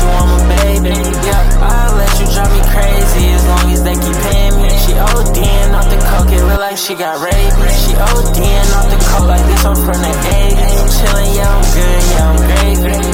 you, I'm a baby. Yeah, I'll let you drive me crazy as long as they keep paying me. She ODing off the coke, it look like she got rabies. She ODing off the coke like this, I'm from the 80s. Chillin', yeah, I'm good, yeah, I'm gravy.